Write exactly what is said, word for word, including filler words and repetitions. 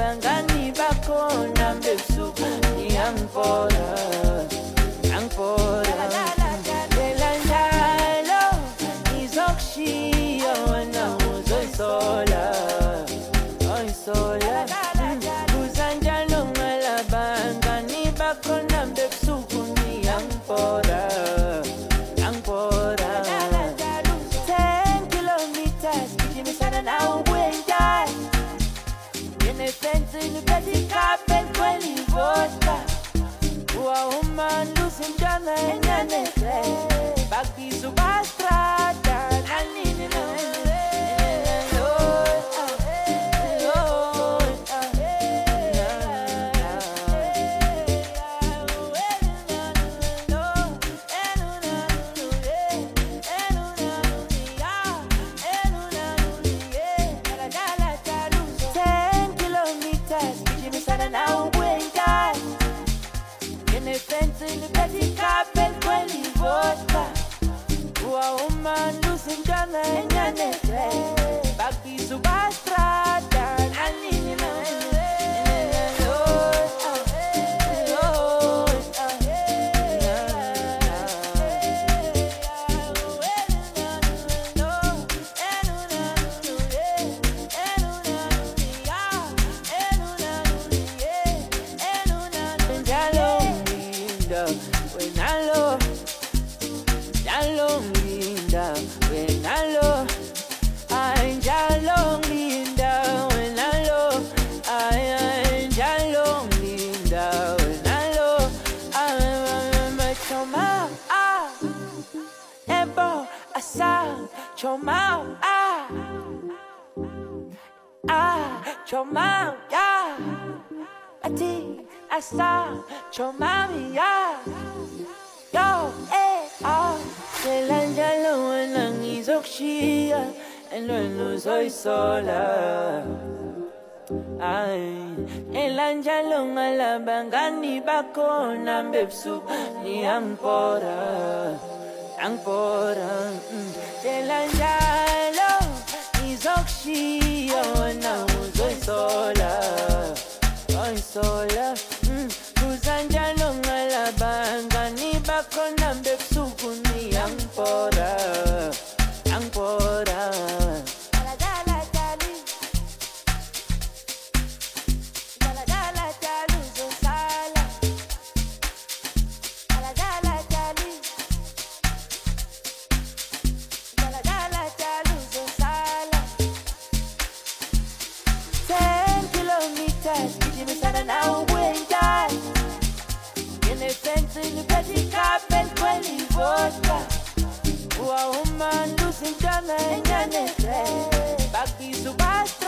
bangani bakhona bebusuku ngiyangipora angipora phela njalo ngizokushiya wena uzoyisola oyisola kuzanjalo ngalabangani bakhona bebusuku ngiyangipora angipora ten kilometers gijimisana nawe wenjani fence in the petty carpet when you vodka. Ua woman losing Jana and Yanete. Baki Subastrata, Nanini. In the petty carpet when you vodka. Ua woman losing Jana and Yanete. Baki Subastrata, Nanini. When I love, Jalong Linda, when I love, I'm Jalong Linda, when I love, I'm Jalong Linda, when I love, I'm a choma, ah, Ebo, Asa, choma, ah, ah, choma, yeah, Ati, Asa, choma, yeah. Yo, eh, ah, Selanjalo nang izokshiya, enlo soy sola. Ay, Elanjalo ngalabangani bakhona bebusuku ngiyangipora, angipora. Selanjalo izokshiya wena uzoyisola, oyisola. Kuzanjalo ngalabangani bakhona bebusuku ngiyangipora, angipora. Ten kilometers, gijimisana nawe wenjani. Fence in the petty carpet when you vodka. Ua woman losing Jana and Yanete. Baki Subas